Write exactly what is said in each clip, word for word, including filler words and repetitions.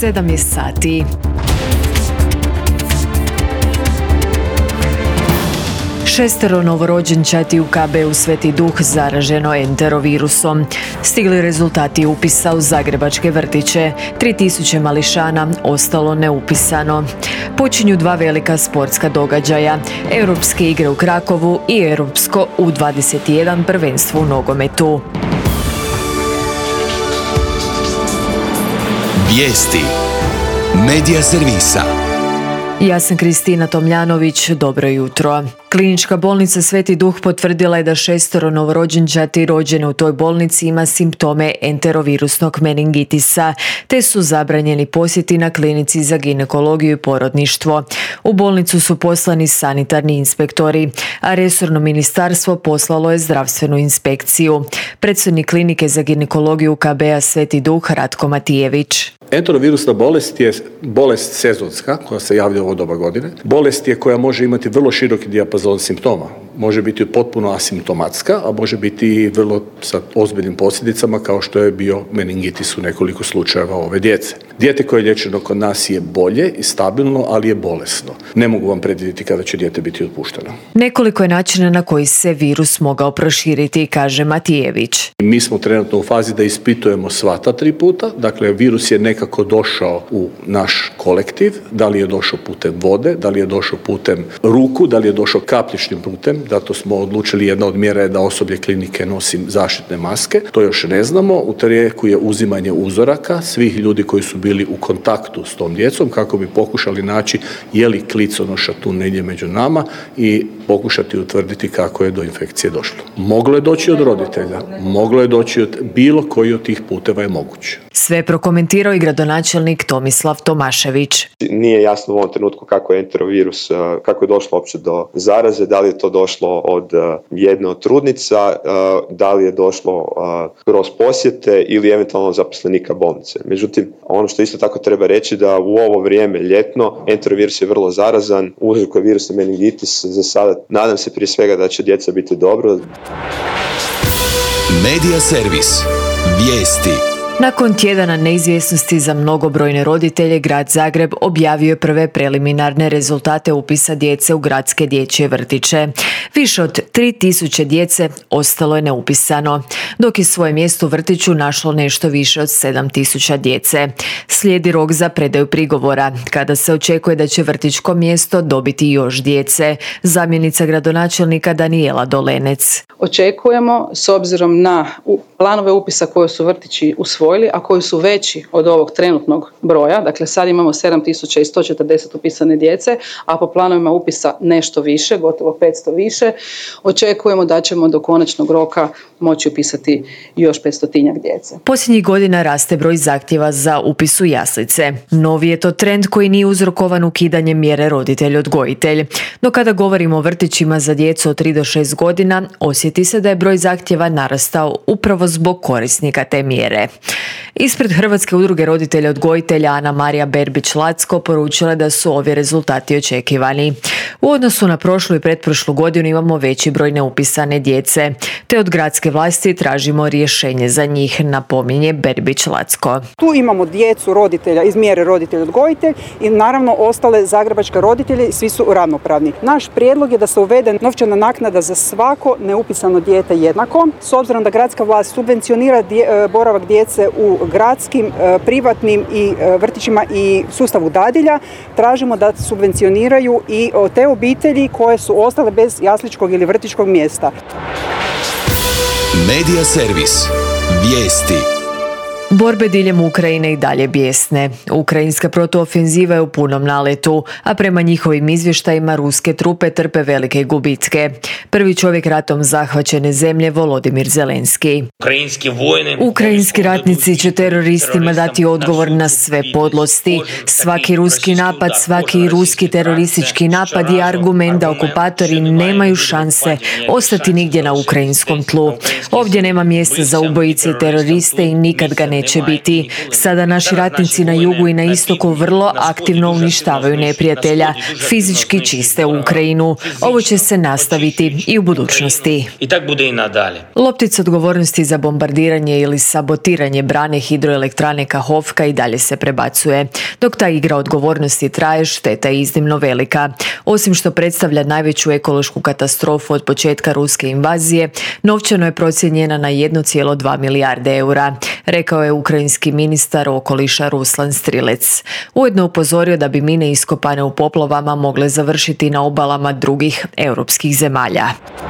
sedam je sati. Šestero novorođenčati u K B u Sveti Duh zaraženo enterovirusom. Stigli rezultati upisa u zagrebačke vrtiće. tri tisuće mališana ostalo neupisano. Počinju dva velika sportska događaja. Europske igre u Krakovu i Europsko U dvadeset jedan prvenstvo u nogometu. Vijesti Medija servisa. Ja sam Kristina Tomljanović, dobro jutro. Klinička bolnica Sveti Duh potvrdila je da šestoro novorođenčati rođene u toj bolnici ima simptome enterovirusnog meningitisa, te su zabranjeni posjeti na klinici za ginekologiju i porodništvo. U bolnicu su poslani sanitarni inspektori, a resorno ministarstvo poslalo je zdravstvenu inspekciju. Predsjednik klinike za ginekologiju K B-a Sveti Duh Ratko Matijević. Enterovirusna bolest je bolest sezonska koja se javlja u ovo doba godine. Bolest je koja može imati vrlo široki dijapazon simptoma. Može biti potpuno asimptomatska, a može biti i vrlo sa ozbiljnim posljedicama kao što je bio meningitis u nekoliko slučajeva ove djece. Dijete koje je liječeno kod nas je bolje i stabilno, ali je bolesno. Ne mogu vam predvidjeti kada će dijete biti otpušteno. Nekoliko je načina na koji se virus mogao proširiti, kaže Matijević. Mi smo trenutno u fazi da ispitujemo sva ta tri puta. Dakle, virus je nekako došao u naš kolektiv. Da li je došao putem vode, da li je došao putem ruku, da li je došao kapljičnim putem. Zato smo odlučili, jedna od mjera je da osoblje klinike nosi zaštitne maske. To još ne znamo. U tijeku je uzimanje uzoraka svih ljudi koji su bili u kontaktu s tom djecom kako bi pokušali naći je li kliconoša tu negdje među nama i pokušati utvrditi kako je do infekcije došlo. Moglo je doći od roditelja, moglo je doći od bilo koji od tih puteva je moguće. Sve prokomentirao i gradonačelnik Tomislav Tomašević. Nije jasno u ovom trenutku kako je enterovirus, kako je došlo uopće do zaraze, da li je to došlo od jedne od trudnica, da li je došlo kroz posjete ili eventualno zaposlenika bolnice. Međutim, ono što isto tako treba reći da u ovo vrijeme ljetno enterovirus je vrlo zarazan, uzrokuje virusni meningitis. Za sada nadam se prije svega da će djeca biti dobro. Medija servis. Vijesti. Nakon tjedana neizvjesnosti za mnogobrojne roditelje, Grad Zagreb objavio je prve preliminarne rezultate upisa djece u gradske dječje vrtiće. Više od tri tisuće djece ostalo je neupisano, dok je svoje mjesto u vrtiću našlo nešto više od sedam tisuća djece. Slijedi rok za predaju prigovora, kada se očekuje da će vrtićko mjesto dobiti još djece. Zamjenica gradonačelnika Danijela Dolenec. Očekujemo, s obzirom na planove upisa koje su vrtići usvojili, a koji su veći od ovog trenutnog broja, dakle sad imamo sedam tisuća sto četrdeset upisane djece, a po planovima upisa nešto više, gotovo petsto više, očekujemo da ćemo do konačnog roka moći upisati još petstotinjak djece. Posljednjih godina raste broj zahtjeva za upis u jaslice. Novi je to trend koji nije uzrokovan ukidanjem mjere roditelj-odgojitelj. No kada govorimo o vrtićima za djecu od tri do šest godina, osjeti se da je broj zahtjeva narastao upravo zbog korisnika te mjere. Ispred Hrvatske udruge roditelja odgojitelja Ana Marija Berbić-Lacko poručila da su ovi rezultati očekivani. U odnosu na prošlu i pretprošlu godinu imamo veći broj neupisane djece, te od gradske vlasti tražimo rješenje za njih, napominje Berbić-Lacko. Tu imamo djecu roditelja iz mjere roditelj odgojitelj i naravno ostale zagrebačke roditelje, svi su ravnopravni. Naš prijedlog je da se uvede novčana naknada za svako neupisano dijete jednako, s obzirom da gradska vlast subvencionira dje, boravak djece u gradskim, privatnim i vrtićima i sustavu dadilja. Tražimo da subvencioniraju i te obitelji koje su ostale bez jasličkog ili vrtićkog mjesta. Medija servis. Vijesti. Borbe diljem Ukrajine i dalje bijesne. Ukrajinska protuofenziva je u punom naletu, a prema njihovim izvještajima ruske trupe trpe velike gubitke. Prvi čovjek ratom zahvaćene zemlje Volodimir Zelenski. Ukrajinski ratnici će teroristima dati odgovor na sve podlosti. Svaki ruski napad, svaki ruski teroristički napad je argument da okupatori nemaju šanse ostati nigdje na ukrajinskom tlu. Ovdje nema mjesta za ubojice i teroriste i nikad ga ne neće biti. Sada naši ratnici na jugu i na istoku vrlo aktivno uništavaju neprijatelja, fizički čiste Ukrajinu. Ovo će se nastaviti i u budućnosti. I tak bude i nadalje. Loptica odgovornosti za bombardiranje ili sabotiranje brane hidroelektrane Kahovka i dalje se prebacuje. Dok ta igra odgovornosti traje, šteta je iznimno velika. Osim što predstavlja najveću ekološku katastrofu od početka ruske invazije, novčano je procijenjena na jedan zarez dva milijarde eura, rekao je ukrajinski ministar okoliša Ruslan Strilec. Ujedno upozorio da bi mine iskopane u poplavama mogle završiti na obalama drugih europskih zemalja.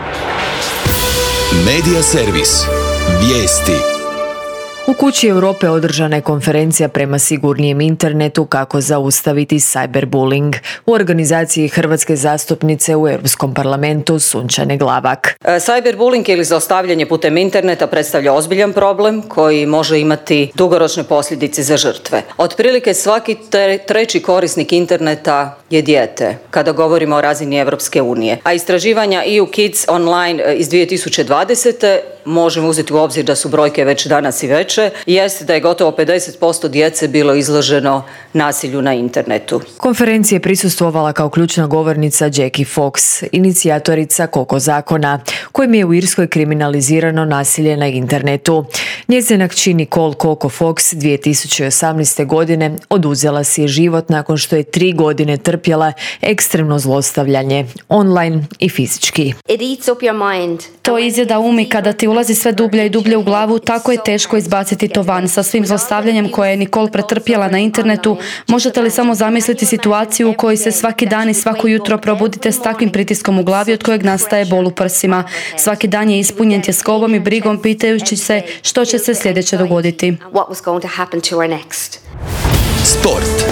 Medija servis. Vijesti. U Kući Europe održana je konferencija prema sigurnijem internetu kako zaustaviti cyberbullying u organizaciji hrvatske zastupnice u Europskom parlamentu Sunčane Glavak. Cyberbullying ili zlostavljanje putem interneta predstavlja ozbiljan problem koji može imati dugoročne posljedice za žrtve. Otprilike svaki treći korisnik interneta je dijete, kada govorimo o razini Europske unije. A istraživanja E U Kids Online iz dvije tisuće dvadesete možemo uzeti u obzir da su brojke već danas i veće, jest da je gotovo pedeset posto djece bilo izloženo nasilju na internetu. Konferencija je prisustvovala kao ključna govornica Jackie Fox, inicijatorica Koko zakona, kojim je u Irskoj kriminalizirano nasilje na internetu. Njezina kći Nicole Koko Fox dvije tisuće osamnaeste. godine oduzela si je život nakon što je tri godine trpjela ekstremno zlostavljanje, online i fizički. To izjeda um i kada ti ulazi sve dublje i dublje u glavu, tako je teško izbaciti to van. Sa svim zlostavljanjem koje je Nicole pretrpjela na internetu, možete li samo zamisliti situaciju u kojoj se svaki dan i svako jutro probudite s takvim pritiskom u glavi od kojeg nastaje bol u prsima. Svaki dan je ispunjen tjeskobom i brigom pitajući se što će se sljedeće dogoditi. Sport.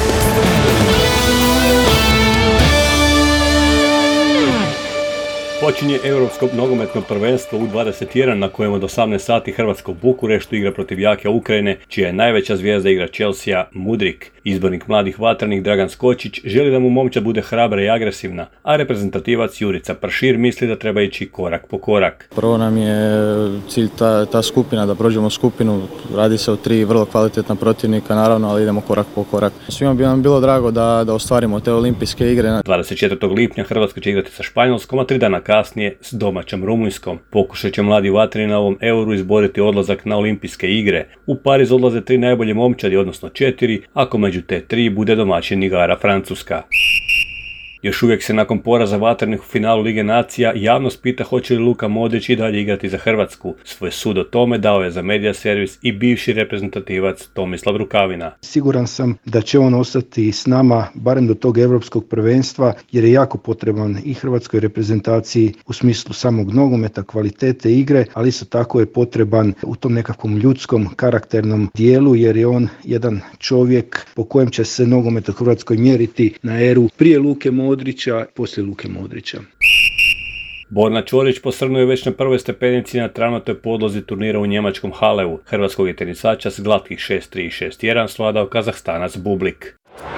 Počinje Europsko nogometno prvenstvo U dvadeset jedan na kojem od osamnaest sati Hrvatska u Bukureštu igra protiv jake Ukrajine, čija je najveća zvijezda igra Chelsea Mudrik. Izbornik mladih vatrenih Dragan Skočić želi da mu momčad bude hrabra i agresivna, a reprezentativac Jurica Pršir misli da treba ići korak po korak. Prvo nam je cilj ta, ta skupina, da prođemo skupinu. Radi se o tri vrlo kvalitetna protivnika, naravno, ali idemo korak po korak. Svima bi nam bilo drago da, da ostvarimo te olimpijske igre. dvadeset četvrtog lipnja Hrvatska će igrati sa Španjolskom, a tri dana kasnije s domaćom Rumunjskom. Pokušat će mladi vatreni na ovom euru izboriti odlazak na olimpijske igre. U Pariz odlaze tri najbolje momčadi, odnosno četiri, ako među te tri bude domaćin igara Francuska. Još uvijek se nakon poraza vatrenih u finalu Lige nacija javnost pita hoće li Luka Modrić i dalje igrati za Hrvatsku. Svoj sud o tome dao je za Medija servis i bivši reprezentativac Tomislav Rukavina. Siguran sam da će on ostati s nama barem do tog europskog prvenstva jer je jako potreban i hrvatskoj reprezentaciji u smislu samog nogometa, kvalitete igre, ali isto tako je potreban u tom nekakvom ljudskom karakternom dijelu jer je on jedan čovjek po kojem će se nogomet u Hrvatskoj mjeriti na eru prije Luke Modrića Modrića, poslije Luke Modrića. Borna Ćorić posrnuo je već na prvoj stepenici na travnatoj podlozi turnira u njemačkom Halevu. Hrvatskog je tenisača s glatkih šest tri i šest jedan svladao Kazahstanac Bublik.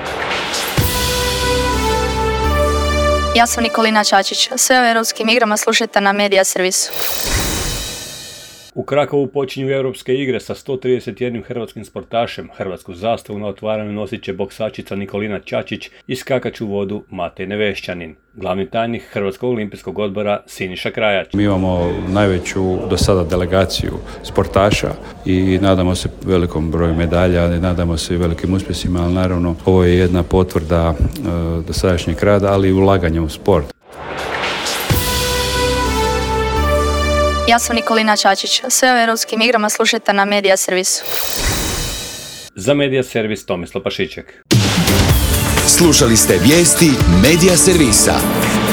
Ja sam Nikolina Čačić. Sve o europskim igrama slušajte na Medija servisu. U Krakovu počinju europske igre sa sto trideset jednim hrvatskim sportašem. Hrvatsku zastavu na otvaranju nosit će boksačica Nikolina Čačić i skakač u vodu Matej Nevešćanin. Glavni tajnik Hrvatskog olimpijskog odbora Siniša Krajač. Mi imamo najveću do sada delegaciju sportaša i nadamo se velikom broju medalja, nadamo se velikim uspjesima, ali naravno ovo je jedna potvrda e, dosadašnjeg rada, ali i ulaganja u sport. Ja sam Nikolina Čačić. Sve o europskim igrama slušajte na Medija servisu. Za Medija servis Tomislav Pašiček. Slušali ste vijesti Medija servisa.